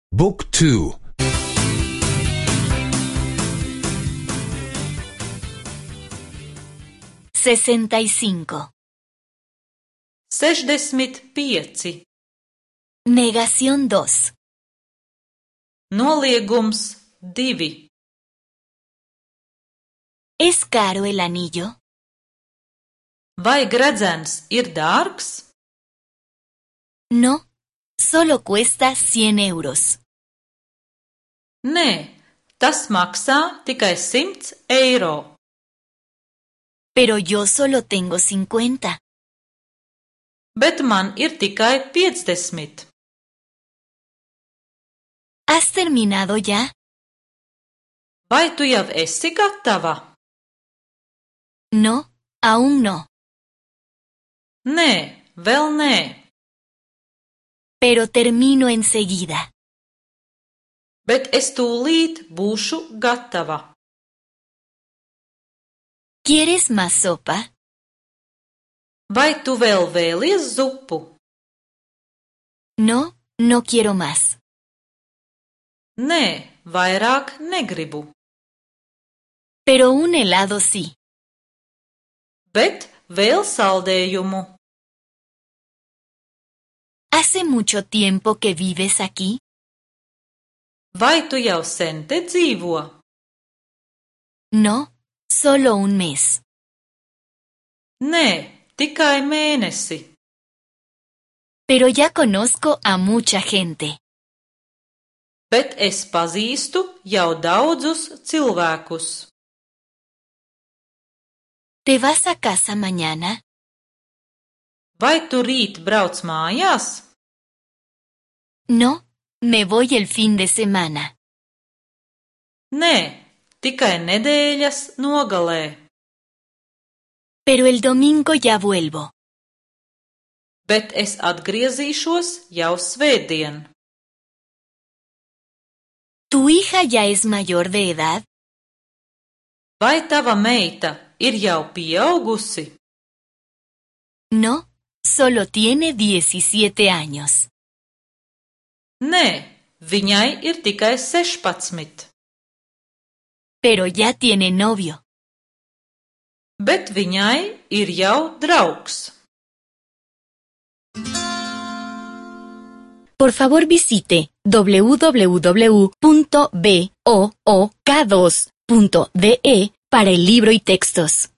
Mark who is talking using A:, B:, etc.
A: Book 2.
B: 65.
C: 65.
B: Negación 2.
C: Noliegums 2.
B: ¿Es caro el anillo?
C: Vai gredzens ir dārgs?
B: No, solo cuesta 100 euros.
C: Nē, tas maksā tikai 100 eiro.
B: Pero yo solo tengo 50.
C: Bet man ir tikai 50.
B: ¿Has terminado ya?
C: Vai tu jau esi gatava?
B: No, aún no.
C: Nē, vēl nē.
B: Pero termino enseguida.
C: Bet es tūlīt būšu gatava.
B: ¿Quieres más sopa?
C: Vai tu vēl vēlies zupu?
B: No, no quiero más.
C: Nē, vairāk negribu.
B: Pero un helado sí.
C: Bet vēl saldējumu.
B: ¿Hace mucho tiempo que vives aquí?
C: Vai tu jau sen te dzīvo?
B: No, solo un mes.
C: Nē, tikai mēnesi.
B: Pero ya conozco a mucha gente.
C: Bet es pazīstu jau daudzus cilvēkus.
B: ¿Te vas a casa mañana?
C: Vai tu rīt brauc mājās?
B: No, me voy el fin de semana.
C: Nē, tikai nedēļas nogalē.
B: Pero el domingo ya vuelvo.
C: Bet es atgriezīšos jau svētdien.
B: ¿Tu hija ya es mayor de edad?
C: Vai tava meita ir jau pieaugusi?
B: No, solo tiene 17 años.
C: Nē, viņai ir tikai 16.
B: Pero ya tiene novio.
C: Bet viņai ir jau draugs.
B: Por favor visite www.book2.de para el libro y textos.